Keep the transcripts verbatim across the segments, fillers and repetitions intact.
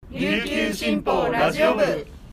琉球新報ラジオ部。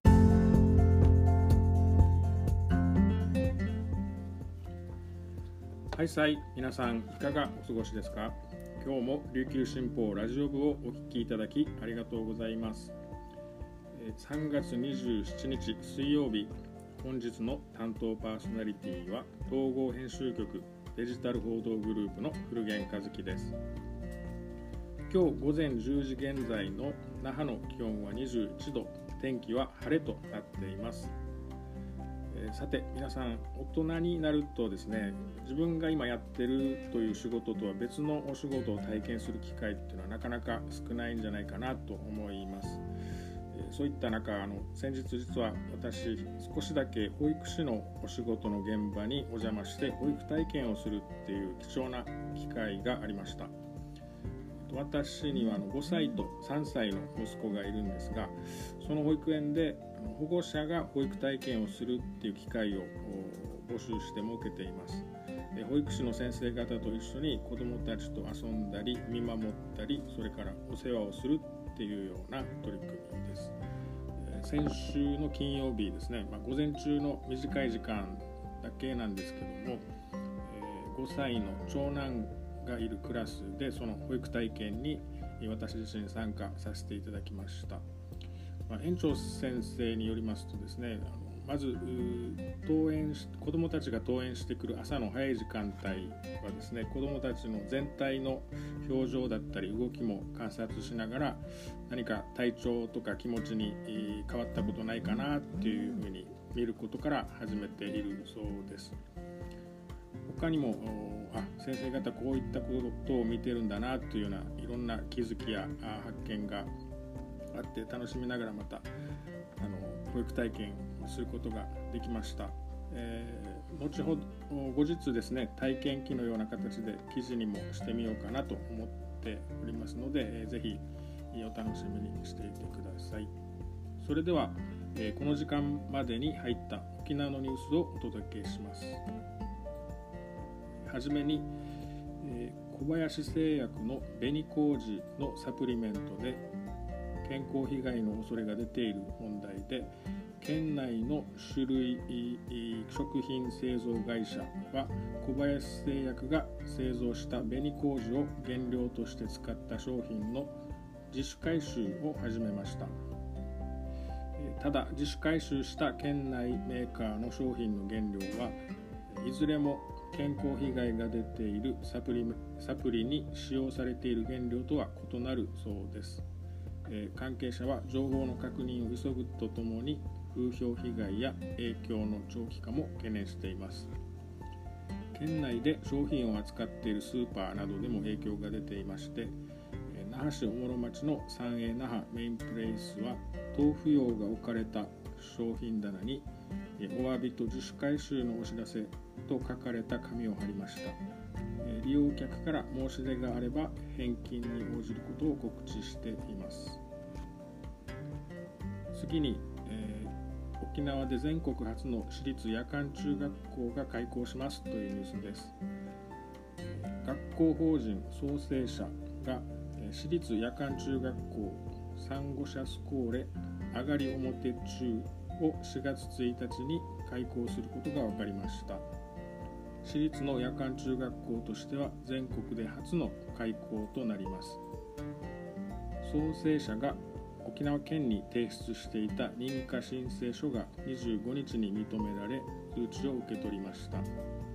はいさい、皆さんいかがお過ごしですか。今日も琉球新報ラジオ部をお聞きいただきありがとうございます。さんがつにじゅうしちにち水曜日、本日の担当パーソナリティは統合編集局デジタル報道グループの古源和樹です。今日午前じゅうじ現在の那覇の気温はにじゅういちど、天気は晴れとなっています。えー、さて皆さん、大人になるとですね、自分が今やってるという仕事とは別のお仕事を体験する機会っていうのはなかなか少ないんじゃないかなと思います。えー、そういった中、あの先日実は私少しだけ保育士のお仕事の現場にお邪魔して保育体験をするっていう貴重な機会がありました。私にはあのごさいとさんさいの息子がいるんですが、その保育園で保護者が保育体験をするっていう機会を募集して設けています。保育士の先生方と一緒に子どもたちと遊んだり見守ったり、それからお世話をするっていうような取り組みです。先週の金曜日ですね、まあ、午前中の短い時間だけなんですけども、ごさいの長男がいるクラスでその保育体験に私自身参加させていただきました。まあ、園長先生によりますとですね、あのまず登園し子どもたちが登園してくる朝の早い時間帯はですね、子どもたちの全体の表情だったり動きも観察しながら、何か体調とか気持ちに変わったことないかなっていうふうに見ることから始めているそうです。他にもあ先生方こういったことを見てるんだなというようないろんな気づきや発見があって、楽しみながらまたあの保育体験をすることができました。えー、後ほど後日ですね、体験記のような形で記事にもしてみようかなと思っておりますので、えー、ぜひお楽しみにしていてください。それでは、えー、この時間までに入った沖縄のニュースをお届けします。はじめに、えー、小林製薬の紅麹のサプリメントで健康被害の恐れが出ている問題で、県内の種類食品製造会社は小林製薬が製造した紅麹を原料として使った商品の自主回収を始めました。ただ、自主回収した県内メーカーの商品の原料はいずれも健康被害が出ているサプリ、サプリに使用されている原料とは異なるそうです。えー、関係者は情報の確認を急ぐとともに風評被害や影響の長期化も懸念しています。県内で商品を扱っているスーパーなどでも影響が出ていまして、えー、那覇市おもろ町の三栄那覇メインプレイスは豆腐用が置かれた商品棚にお詫びと自主回収のお知らせと書かれた紙を貼りました。利用客から申し出があれば返金に応じることを告知しています。次に、えー、沖縄で全国初の私立夜間中学校が開校しますというニュースです。学校法人創生社が私立夜間中学校サンゴシャスコーレあがり表中をしがつついたちに開校することが分かりました。私立の夜間中学校としては全国で初の開校となります。創生社が沖縄県に提出していた認可申請書がにじゅうごにちに認められ、通知を受け取りました。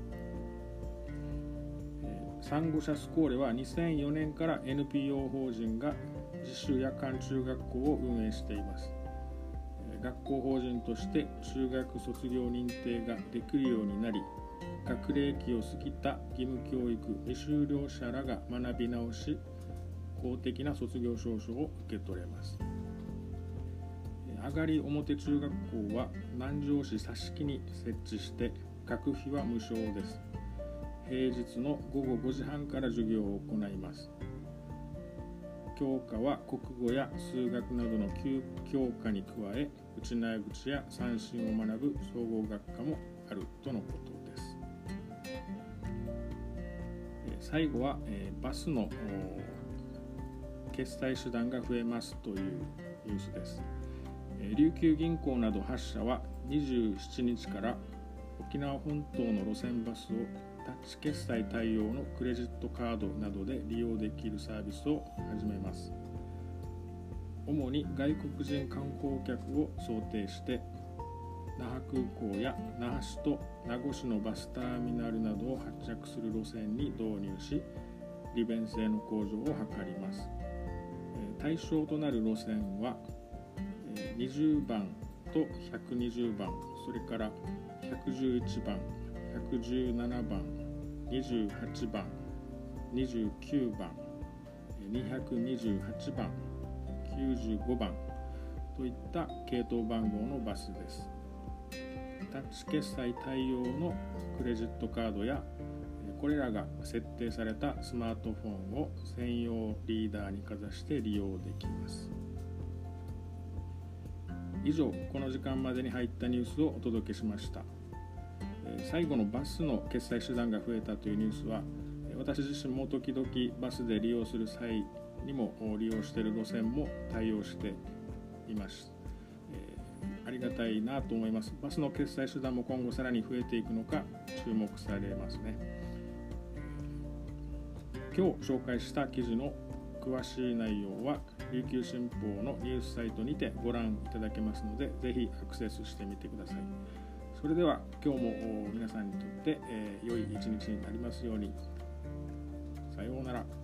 サンゴシャスコーレはにせんよねんから エヌピーオー 法人が自主夜間中学校を運営しています。学校法人として中学卒業認定ができるようになり、学齢期を過ぎた義務教育未修了者らが学び直し、公的な卒業証書を受け取れます。あがり表中学校は南城市佐敷に設置して学費は無償です。平日のごごごじはんから授業を行います。教科は国語や数学などの教科に加え、内縄口や三振を学ぶ総合学科もあるとのことです。最後は、えー、バスの決済手段が増えますというニュースです。琉球銀行などはっしゃはにじゅうしちにちから沖縄本島の路線バスをタッチ決済対応のクレジットカードなどで利用できるサービスを始めます。主に外国人観光客を想定して那覇空港や那覇市と名護市のバスターミナルなどを発着する路線に導入し、利便性の向上を図ります。対象となる路線はにじゅうばんとひゃくにじゅうばん、それからひゃくじゅういちばん、ひゃくじゅうななばん、にじゅうはちばん、にじゅうきゅうばん、にひゃくにじゅうはちばん、きゅうじゅうごばんといった系統番号のバスです。タッチ決済対応のクレジットカードやこれらが設定されたスマートフォンを専用リーダーにかざして利用できます。以上、この時間までに入ったニュースをお届けしました。最後のバスの決済手段が増えたというニュースは、私自身も時々バスで利用する際にも利用している路線も対応しています。ありがたいなと思います。バスの決済手段も今後さらに増えていくのか注目されますね。今日紹介した記事の詳しい内容は琉球新報のニュースサイトにてご覧いただけますので、ぜひアクセスしてみてください。それでは今日も皆さんにとって、えー、良い一日になりますように。さようなら。